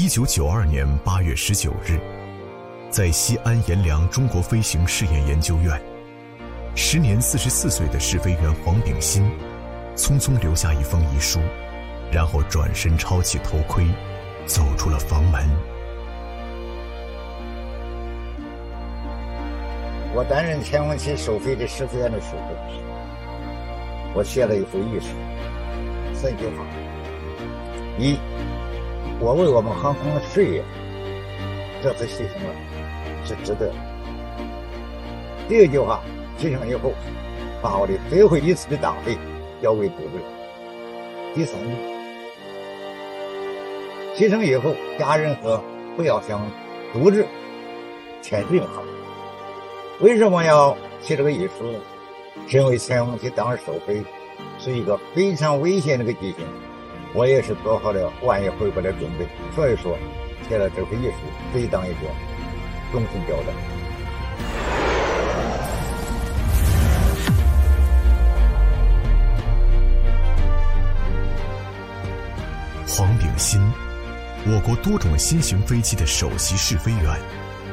1992年8月19日，在西安阎良中国飞行试验研究院，时年44岁的试飞员黄炳新匆匆留下一封遗书，然后转身抄起头盔，走出了房门。 我担任天文器首飞的试飞员的时候，我写了一幅遗书，3句话：一，我为我们航空的事业这次牺牲了，是值得的。第二句话，牺牲以后，把我的最后一次的大飞交为部队。第三句，牺牲以后，家人和不要想阻止前进好。为什么要写这个遗书？是因为天文器当时首飞是一个非常危险的一个机型，我也是做好了万一回不来准备，所以说写了这份遗书，可以当一个终身交代。 黄炳新，我国多种新型飞机的首席试飞员。